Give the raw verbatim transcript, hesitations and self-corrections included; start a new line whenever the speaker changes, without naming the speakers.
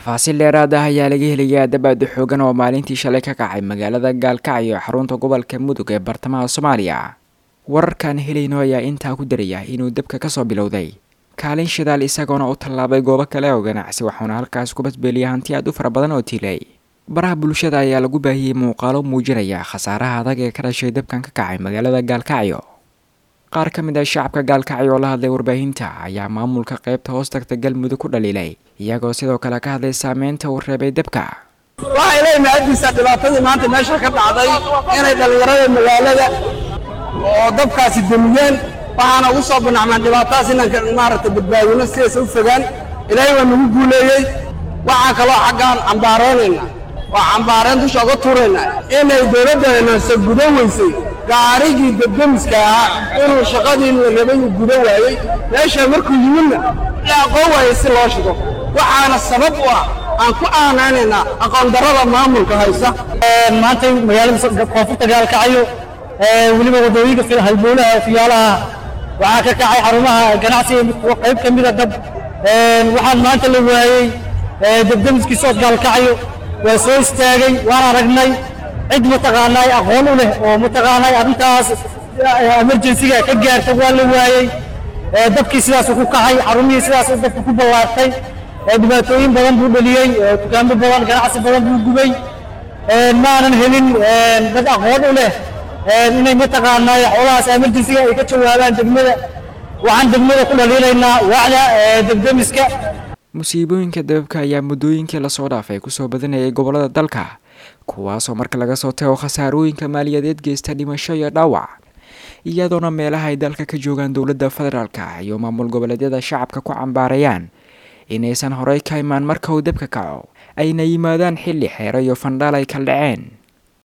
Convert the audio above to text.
tafaasiil dheeraad ah ayaa laga helayaa dabaad xoogan oo maalintii shalay ka kacay magaalada Gaalkacyo ee xarunta gobolka Mudug ee bartamaha Soomaaliya. wararkan helayno ayaa intaa ku daraya inuu dabka ka soo bilowday kaalin shidaal isagoona u tallaabay goobo kale oo ganacsi waxaana halkaas ku basbeeliyay hanti aad u fara badan oo tilay. baraha bulshada ayaa lagu baahiyay muuqaalo muujinaya khasaaraha adag ee ka dhashay dabkan ka kacay magaalada Gaalkacyo. qaar ka mid ah shacabka Gaalkacyo oo la hadlay warbaahinta ayaa maamulka qaybta hoos tagta Galmudug ku dhaliilay iyagoo sidoo kale ka hadlay saameynta uu reebay dabka.
waxa ilaa maadisa dhibaatada maanta meesha ka dhacday inay dhalinyarada magaalada oo dabkaasi damiyeen waxaana ugu soo banacmaan dhibaatadaas inaan maaragtay badbaadino sidaas u fogaan ilaahay waa nagu guuleeyay. waxaan kaloo xaggaan cambaareynayna waa cambaareen dusha uga tuurayna inay dowladdeena soo gudan weysay gaarigii dabdamiska ahaa inuu shaqadii la rabay uu gudan waayey meesha markuu yimidna la aqoon waayey si loo shigo waxaana sabab u ah aan ku aanaynayna aqoon darrada maamulka haysa.
maanta magaalada koonfurta Gaalkacyo weliba wadooyinka halbowlaha fiyaalaha waxaa ka kacay xarumaha ganacsiga qayb ka mid ah dab waxaan maanta la waayey dabdamiskii soo Gaalkacyo waa soo istaagay waan aragnay cid mataqaanay aqoon u leh oo mataqaanay arrintaas emergency-ga ka gaartay waa la waayey dabkii sidaas ku kacay xarumihii sidaas dabka ku ballaartay dhibaatooyin badan buu dhaliyay dukaamo badan ganacsi badan buu gubay maanan helin dad aqoon u leh inay mataqaanay xoolahaas emergency-ga ay ka jawaabaan degmada waxaan degmada ku dhaliilaynaa wacda dabdamiska.
musiibooyinka dababka ayaa muddooyinkii la soo dhaafay ku soo badanayay gobolada dalka kuwaasoo marka laga soo tago khasaarooyinka maaliyadeed geysta dhimasho iyo dhaawac iyadoona meelaha ay dalka ka joogaan dowladda federaalka iyo maamul goboleedyada shacabka ku cambaarayaan inaysan horey ka imaan marka uu dabka kaco ayna yimaadaan xilli xeero iyo fandhaal ay kala dhaceen.